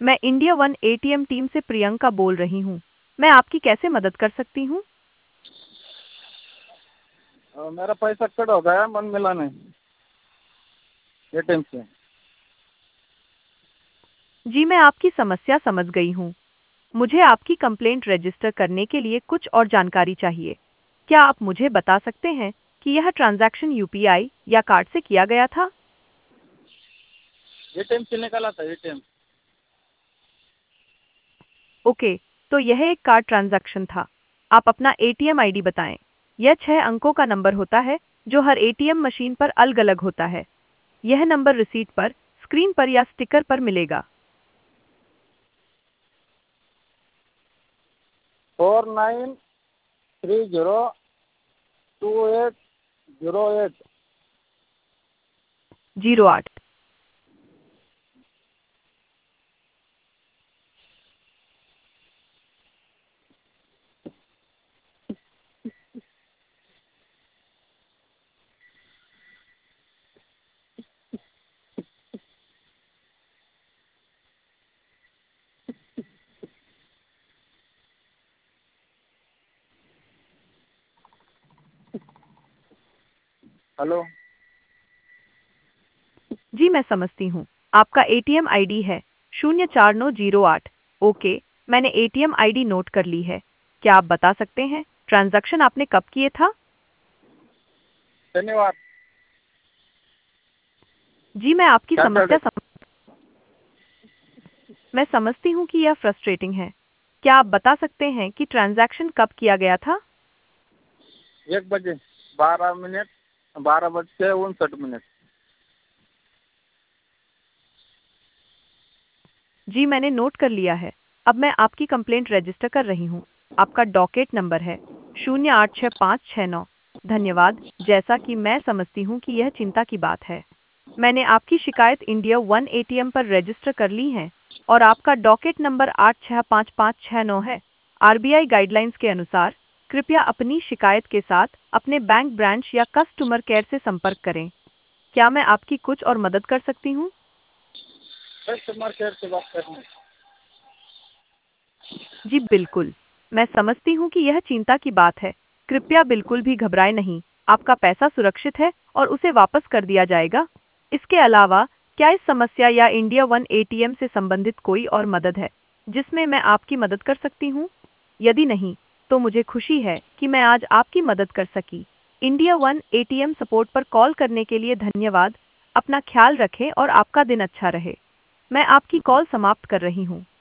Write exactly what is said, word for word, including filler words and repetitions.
मैं India one ATM team से प्रियंका बोल रही हूँ। मैं आपकी कैसे मदद कर सकती हूँ? अ, मेरा पैसा कट हो गया, मन मिला नहीं एटीएम से। जी, मैं आपकी समस्या समझ गई हूँ। मुझे आपकी कंप्लेंट रजिस्टर करने के लिए कुछ और जानकारी चाहिए। क्या आप मुझे बता सकते हैं कि यह ट्रांजैक्शन यूपीआई या कार्ड से किया गया था? एटीएम से निकाला था एटीएम। ओके, तो यह एक कार्ड ट्रांजैक्शन था। आप अपना एटीएम आईडी बताएं। यह छह अंकों का नंबर होता है जो हर एटीएम मशीन पर अलग-अलग होता है। यह नंबर रिसीट पर, स्क्रीन पर या स्टिकर पर मिलेगा। Four nine three zero two eight zero eight. Zero आठ। हेलो। जी, मैं समझती हूँ। आपका एटीएम आईडी है शून्य चार नौ जीरो आठ। ओके, मैंने एटीएम आईडी नोट कर ली है। क्या आप बता सकते हैं ट्रांजैक्शन आपने कब किए था? धन्यवाद। जी, मैं आपकी सैटरडे। समस्या सम... मैं समझती हूँ कि यह फ्रस्ट्रेटिंग है। क्या आप बता सकते हैं कि ट्रांजैक्शन कब किया गया था? एक बजे बारह मिनट बारह बज के उनसठ मिनट। जी, मैंने नोट कर लिया है। अब मैं आपकी कंप्लेंट रजिस्टर कर रही हूँ। आपका डॉकेट नंबर है शून्य आठ छः पाँच छः नौ। धन्यवाद। जैसा कि मैं समझती हूँ कि यह चिंता की बात है, मैंने आपकी शिकायत इंडिया वन एटीएम पर रजिस्टर कर ली है और आपका डॉकेट नंबर आठ छः पाँच पाँच छः नौ है। आरबीआई गाइडलाइंस के अनुसार कृपया अपनी शिकायत के साथ अपने बैंक ब्रांच या कस्टमर केयर से संपर्क करें। क्या मैं आपकी कुछ और मदद कर सकती हूँ? कस्टमर केयर से बात करनी है। जी बिल्कुल, मैं समझती हूँ कि यह चिंता की बात है। कृपया बिल्कुल भी घबराएं नहीं, आपका पैसा सुरक्षित है और उसे वापस कर दिया जाएगा। इसके अलावा, क्या इस समस्या या इंडिया वन एटीएम से संबंधित कोई और मदद है, जिसमें मैं आपकी मदद कर सकती हूँ? यदि नहीं, तो मुझे खुशी है कि मैं आज आपकी मदद कर सकी। इंडिया वन एटीएम सपोर्ट पर कॉल करने के लिए धन्यवाद। अपना ख्याल रखें और आपका दिन अच्छा रहे। मैं आपकी कॉल समाप्त कर रही हूँ।